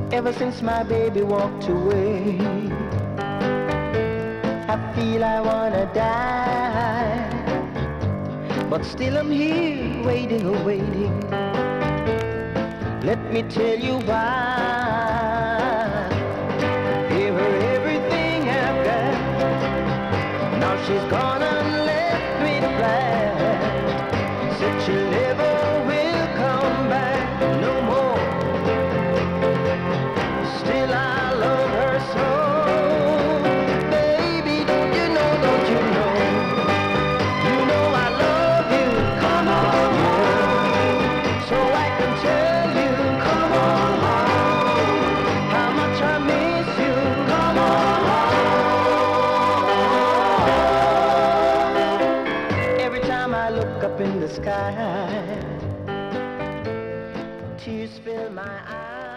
Ever since my baby walked away, I feel I wanna die, but still I'm here waiting, oh waiting. Let me tell you why. Gave her everything I've got. Now she's gone and left me to cry. Said she never will come back no more. Still I love her so. Baby, don't you know, don't you know? You know I love you, come on home. So I can tell you, come on home. How much I miss you, come on home. Every time I look up in the sky, tears fill my eyes.